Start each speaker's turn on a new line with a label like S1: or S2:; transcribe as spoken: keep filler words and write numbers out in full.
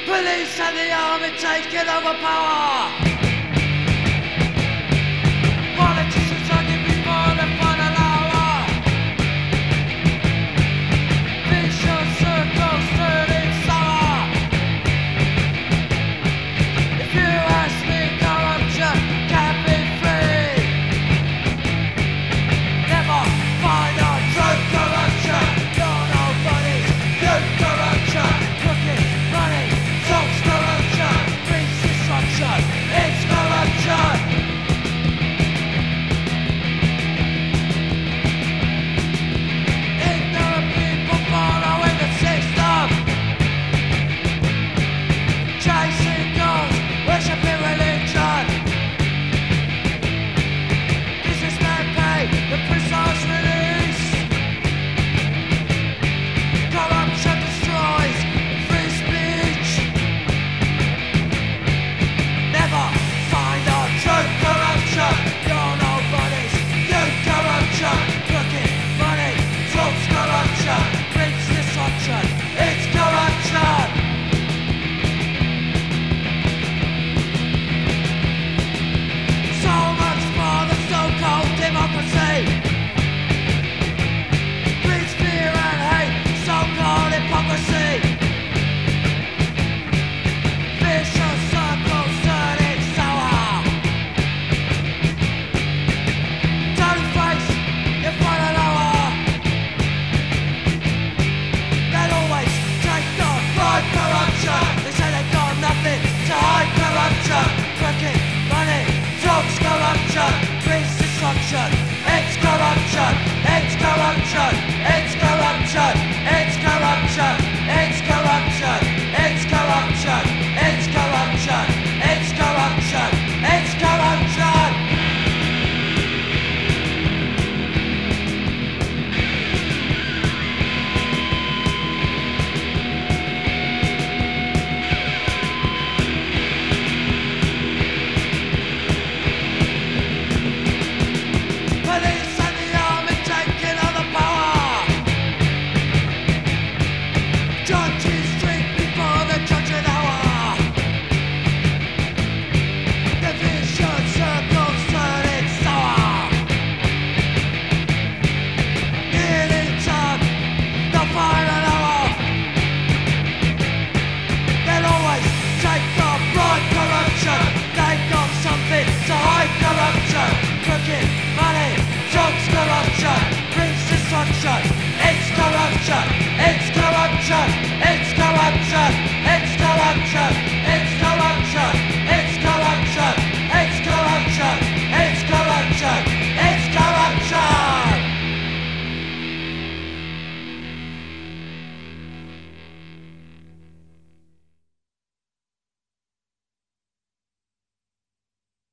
S1: Police and the army taking over power. Politicians arguing before the final hour. Vicious circles turning sour. If you ask me, corruption can't be free. Never find out true corruption. You're nobody's youth corruption. Crooked money talks corruption. Brings destruction. It's corruption. Ignorant people following the system. Chasing goals, worshipping religion. Businessmen pay the prisoners release. Corruption destroys free speech. Never find out true corruption. You're nobody's youth corruption. Crooked money talks corruption. Brings destruction. It's corruption. So much for the so-called democracy. Breeds fear and hate, so-called hypocrisy. Vicious circles turning sour. Don't face your final hour. They'll always take the bribe corruption. They say they got nothing to hide corruption. Crooked money talks corruption. Brings destruction. It's corruption. It's corruption. It's corruption. It's corruption. It's corruption. It's corruption. It's corruption. It's corruption. It's corruption. Police and the army taking over power. Judges drink before the judging hour. The vicious circles turning sour. Nearly time, the final hour. They'll always take the bribe corruption. They've got something to hide corruption. Crooked money talks corruption. Brings destruction. It's corruption.